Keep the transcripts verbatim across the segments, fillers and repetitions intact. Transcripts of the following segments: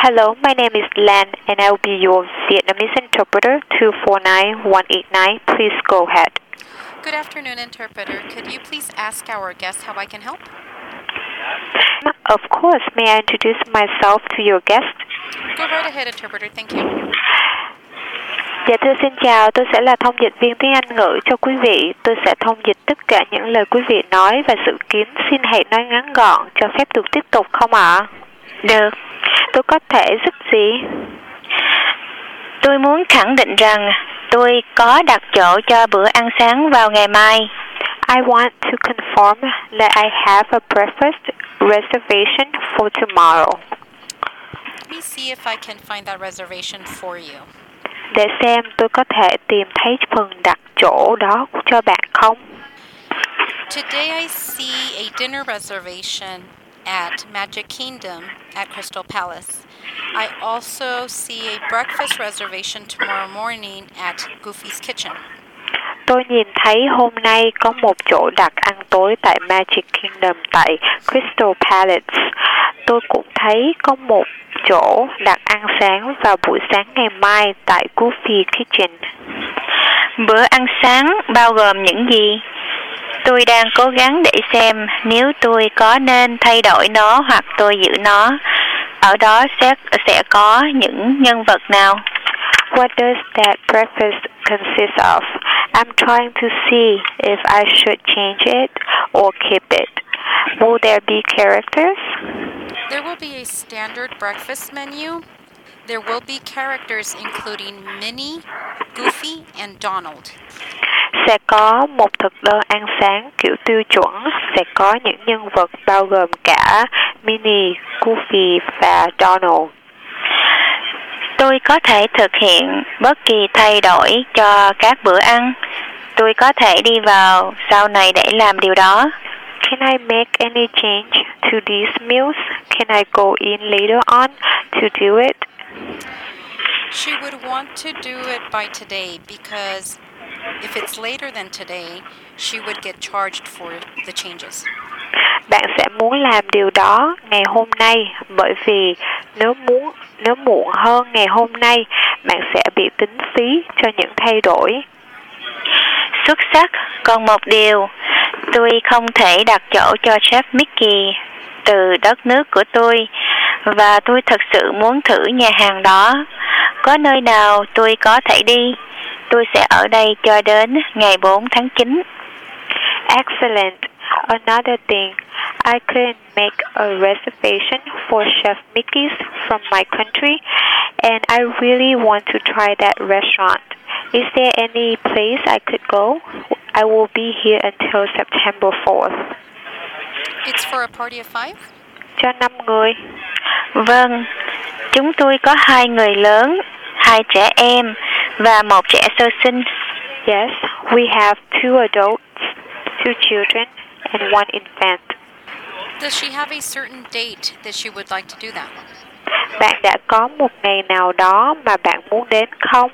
Hello, my name is Lan and I will be your Vietnamese interpreter two four nine one eight nine. Please go ahead. Good afternoon, interpreter. Could you please ask our guest how I can help? Of course, may I introduce myself to your guest? Go right ahead, interpreter. Thank you. Dạ thưa xin chào, tôi sẽ là thông dịch viên tiếng Anh ngữ cho quý vị. Tôi sẽ thông dịch tất cả những lời quý vị nói và dự kiến xin hãy nói ngắn gọn, cho phép được tiếp tục không ạ? Được. Tôi có thể giúp gì? Tôi muốn khẳng định rằng tôi có đặt chỗ cho bữa ăn sáng vào ngày mai. I want to confirm that I have a breakfast reservation for tomorrow. Let me see if I can find that reservation for you. Để xem tôi có thể tìm thấy phần đặt chỗ đó cho bạn không? Today I see a dinner reservation at Magic Kingdom at Crystal Palace. I also see a breakfast reservation tomorrow morning at Goofy's Kitchen. Tôi nhìn thấy hôm nay có một chỗ đặt ăn tối tại Magic Kingdom tại Crystal Palace. Tôi cũng thấy có một chỗ đặt ăn sáng vào buổi sáng ngày mai tại Goofy Kitchen. Bữa ăn sáng bao gồm những gì? Tôi đang cố gắng để xem nếu tôi có nên thay đổi nó hoặc tôi giữ nó. Ở đó sẽ, sẽ có những nhân vật nào? What does that breakfast consist of? I'm trying to see if I should change it or keep it. Will there be characters? There will be a standard breakfast menu. There will be characters including Minnie, Goofy, and Donald. Sẽ có một thực đơn ăn sáng kiểu tiêu chuẩn. Sẽ có những nhân vật bao gồm cả Minnie, Goofy và Donald. Tôi có thể thực hiện bất kỳ thay đổi cho các bữa ăn. Tôi có thể đi vào sau này để làm điều đó. Can I make any change to these meals? Can I go in later on to do it? She would want to do it by today because if it's later than today, she would get charged for the changes. Bạn sẽ muốn làm điều đó ngày hôm nay bởi vì nếu muốn nếu muộn hơn ngày hôm nay, bạn sẽ bị tính phí cho những thay đổi. Xuất sắc, còn một điều, tôi không thể đặt chỗ cho Chef Mickey từ đất nước của tôi và tôi thật sự muốn thử nhà hàng đó. Có nơi nào tôi có thể đi? Tôi sẽ ở đây cho đến ngày bốn tháng chín. Excellent. Another thing, I couldn't make a reservation for Chef Mickey's from my country, and I really want to try that restaurant. Is there any place I could go? I will be here until September fourth. It's for a party of five? Cho năm người. Vâng, chúng tôi có hai người lớn, hai trẻ em và một trẻ sơ sinh. Yes, we have two adults, two children, and one infant. Does she have a certain date that she would like to do that? Bạn đã có một ngày nào đó mà bạn muốn đến không?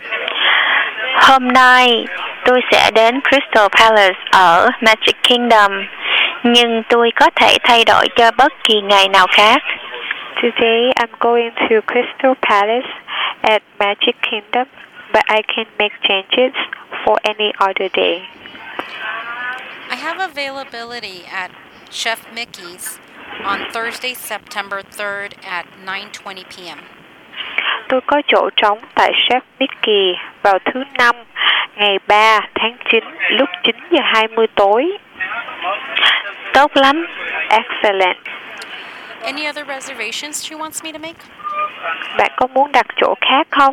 Hôm nay tôi sẽ đến Crystal Palace ở Magic Kingdom, nhưng tôi có thể thay đổi cho bất kỳ ngày nào khác. Today I'm going to Crystal Palace at Magic Kingdom, but I can make changes for any other day. I have availability at Chef Mickey's on Thursday, September third at nine twenty p m Tôi có chỗ trống tại Chef Mickey vào thứ năm, ngày ba tháng chín, lúc chín giờ hai mươi tối. Tốt lắm. Excellent. Any other reservations she wants me to make? Bạn có muốn đặt chỗ khác không?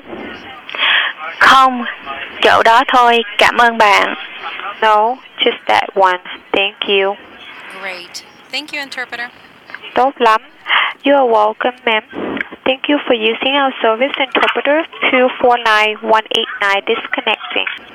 Không, chỗ đó thôi, cảm ơn bạn. No, just that one. Thank you. Great. Thank you, interpreter. Tốt lắm. You are welcome, ma'am. Thank you for using our service interpreter two four nine one eight nine disconnecting.